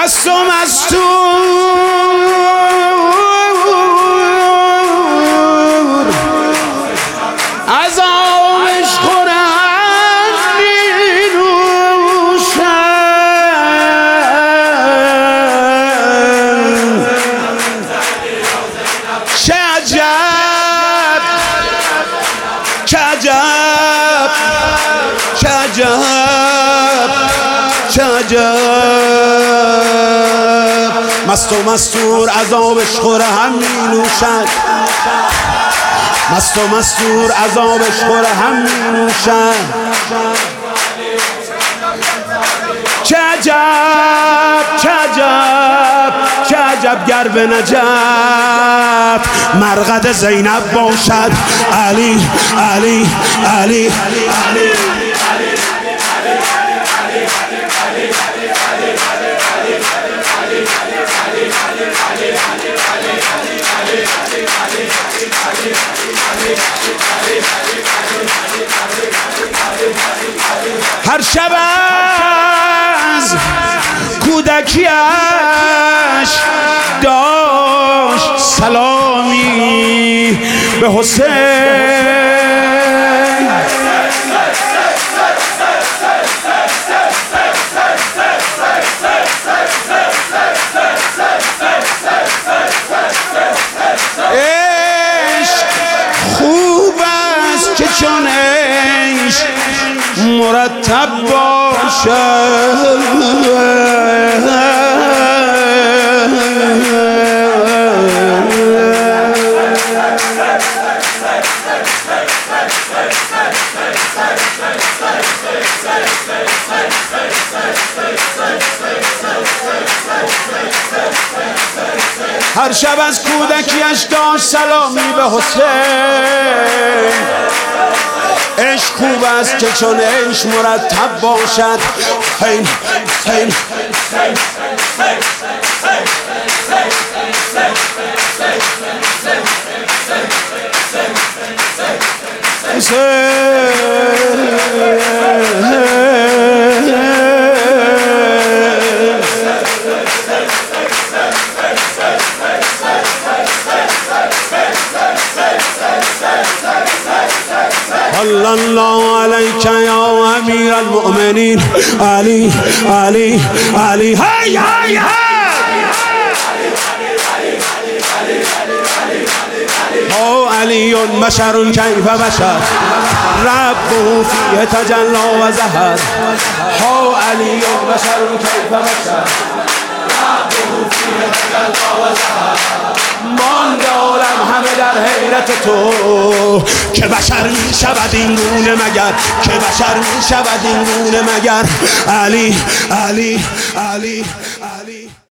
مست و مستور از آبش خورم می نوشم. چه عجب چه عجب چه عجب چه عجب، مست و مستور از آبش خورم می نوشد، مست و مستور از آبش خورم می نوشد. چه عجب چه عجب چه عجب گر به نجف مرقد زینب باشد. علی علی علی هر شب از کودکیش داشت سلامی به حسین. عشق خوب است که چون عشق مرتب باشد. هر شب از کودکیش داشت سلامی به حسین. عشق خوب است که چون عشق مرتب باشد. حسین حسین صلی الله علیک یا امیر المؤمنین. علی علی علی هی هی او علی بشر کیف بشر ربه فیه تجلی و ظهر. او علی بشر کیف بشر ربه فیه تجلی و ظهر. مانده عالم همه در حیرت تو که بشر می شود این گونه مگر، که بشر می شود این گونه مگر. علی علی علی